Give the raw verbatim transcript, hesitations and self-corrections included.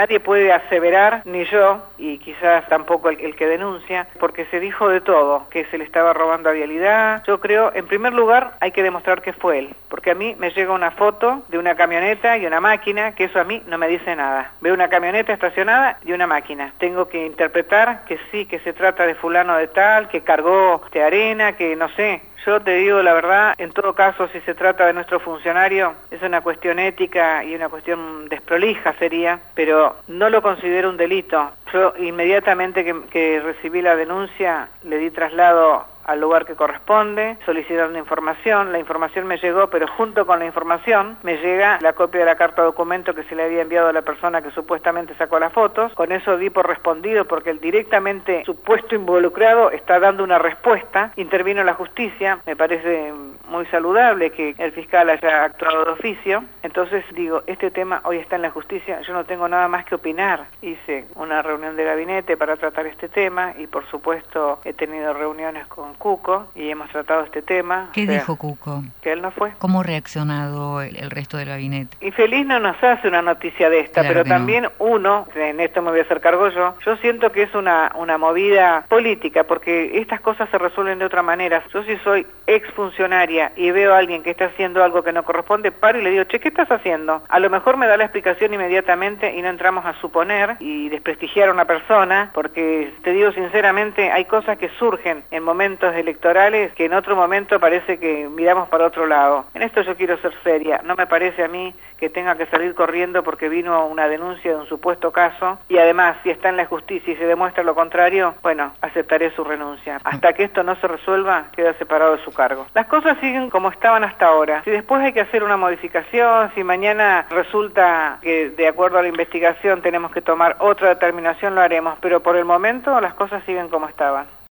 nadie puede aseverar, ni yo, y quizás tampoco el, el que denuncia, porque se dijo de todo, que se le estaba robando a Vialidad. Yo creo, en primer lugar, hay que demostrar que fue él, porque a mí me llega una foto de una camioneta y una máquina, que eso a mí no me dice nada. Veo una camioneta estacionada y una máquina. Tengo que interpretar que sí, que se trata de fulano de tal, que cargó de arena, que no sé. Yo te digo la verdad, en todo caso, si se trata de nuestro funcionario, es una cuestión ética y una cuestión desprolija sería, pero no lo considero un delito. Yo inmediatamente que, que recibí la denuncia, le di traslado al lugar que corresponde, solicitando información. La información me llegó, pero junto con la información me llega la copia de la carta documento que se le había enviado a la persona que supuestamente sacó las fotos. Con eso di por respondido porque el directamente supuesto involucrado está dando una respuesta. Intervino la justicia, me parece muy saludable que el fiscal haya actuado de oficio. Entonces digo, este tema hoy está en la justicia, yo no tengo nada más que opinar. Hice una reunión de gabinete para tratar este tema y por supuesto he tenido reuniones con Cuco y hemos tratado este tema. ¿Qué o sea, dijo Cuco? Que él no fue. ¿Cómo ha reaccionado el, el resto del gabinete? Y feliz no nos hace una noticia de esta, Claro pero que también no. uno, en esto me voy a hacer cargo yo, yo siento que es una, una movida política, porque estas cosas se resuelven de otra manera. Yo si soy exfuncionaria y veo a alguien que está haciendo algo que no corresponde, paro y le digo, che, ¿qué estás haciendo? A lo mejor me da la explicación inmediatamente y no entramos a suponer y desprestigiar a una persona, porque te digo sinceramente, hay cosas que surgen en momentos electorales que en otro momento parece que miramos para otro lado. En esto yo quiero ser seria, no me parece a mí que tenga que salir corriendo porque vino una denuncia de un supuesto caso y además si está en la justicia y se demuestra lo contrario, bueno, aceptaré su renuncia. Hasta que esto no se resuelva, queda separado de su cargo. Las cosas siguen como estaban hasta ahora. Si después hay que hacer una modificación, si mañana resulta que de acuerdo a la investigación tenemos que tomar otra determinación, lo haremos, pero por el momento las cosas siguen como estaban.